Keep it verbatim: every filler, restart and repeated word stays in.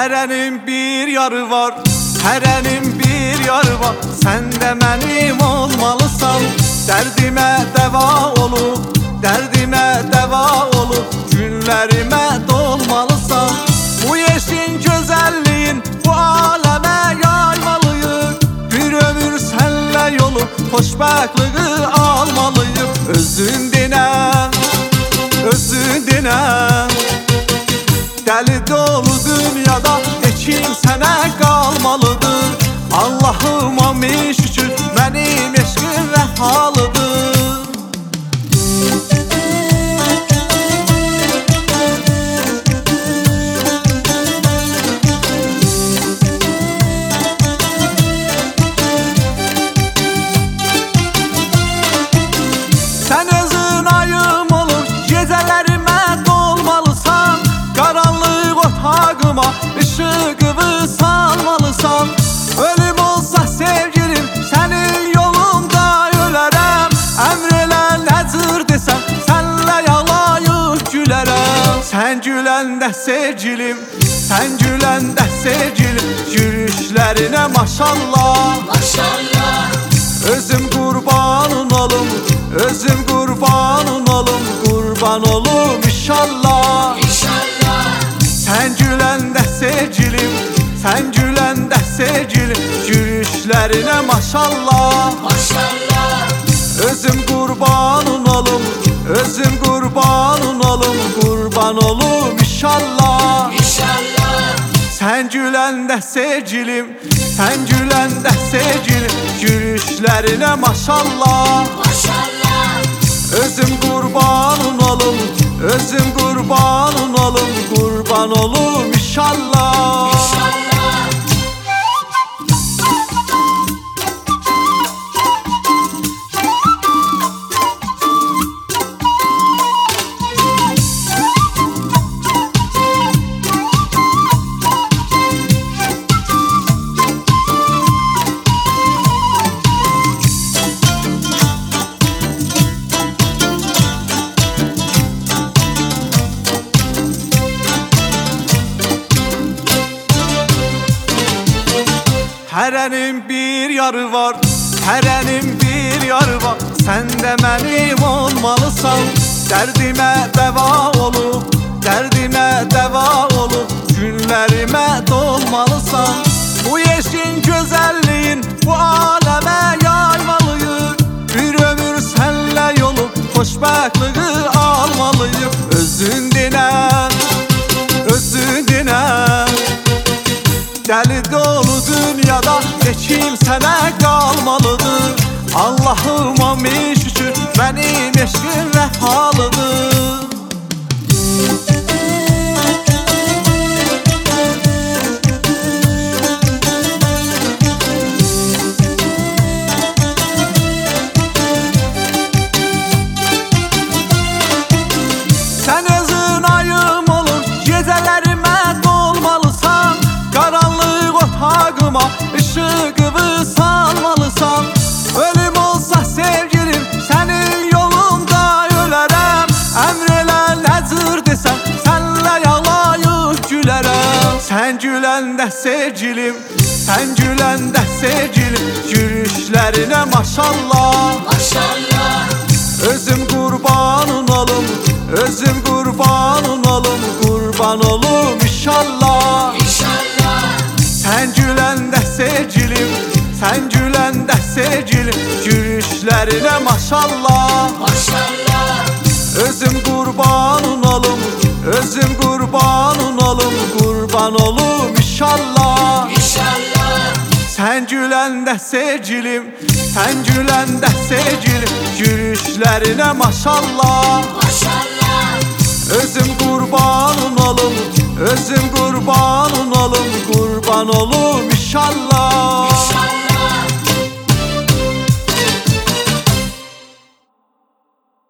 Hərənin bir yarı var, hərənin bir yarı var. Sən də mənim olmalısan. Dərdimə dəva olub, dərdimə dəva olub, günlərimə dolmalısan. Bu yeşin gözəlliyin bu aləmə yaymalıyıq. Bir ömür sənlə yolu xoşbəxtliyi almalıyıq. Özün dinən, özün dinən. Dəli dolu dünyada hekim sənə qalmalıdır. Allahıma min şükür, mənim eşqim vəfalıdır. Sən özün ayım olur, gecələrimə dolmalısan. Qaranlıq otağıma ışığını salmalısan. Ölüm olsa sevgilim, sənin yolunda ölərəm. Əmr elə nə cür desəm, sənlə yalayıb gülərəm. Sən güləndə sevgilim, sən güləndə sevgilim, gülüşlərinə maşallah, Maşallah. özüm qurbanın olum, özüm qurbanın olum, qurban olum inşallah. İnşallah. Sən güləndə sevgilim, sən güləndə sevgilim, gülüşlərinə maşallah. Maşallah. Özüm qurbanın olum, özüm qurbanın olum, qurban olum inşallah. İnşallah. Sən güləndə sevgilim, sən güləndə sevgilim, gülüşlərinə maşallah. Maşallah. Özüm qurbanın olum, özüm qurbanın olum, qurban olum inşallah. İnşallah. Hərənin bir yarı var, hərənin bir yarı var. Sən də mənim olmalısan. Dərdimə dəva olub, dərdimə dəva olub, günlərimə dolmalısan. Bu yeşin gözəlliyin bu aləmə yaymalıyıq. Bir ömür sənlə yolu xoşbəxtliyi almalıyıq. Özün dinən, özün dinən. Dəli dolu dünyada hekim sənə qalmalıdır. Allahıma min şükür, mənim eşqim vəfalıdır. Sən özün ayım olur, gecələrimə dolmalısan. Qaranlıq otağıma ışığını salmalısan. Ölüm olsa sevgilim, sənin yolunda ölərəm. Əmr elə nə cür desəm, sənlə yalayıb gülərəm. Sən güləndə sevgilim, sən güləndə sevgilim, gülüşlərinə maşallah. Maşallah. Özüm qurbanın olum, özüm qurbanın olum, qurban olum inşallah. İnşallah. Sən güləndə sevgilim, sən güləndə sevgilim, gülüşlərinə maşallah. Maşallah. Özüm qurbanın olum, özüm qurbanın olum, qurban olum inşallah. İnşallah. Sən güləndə sevgilim, sən güləndə sevgilim, gülüşlərinə maşallah. Maşallah. Özüm qurbanın olum, özüm qurbanın olum, qurban olum inşallah.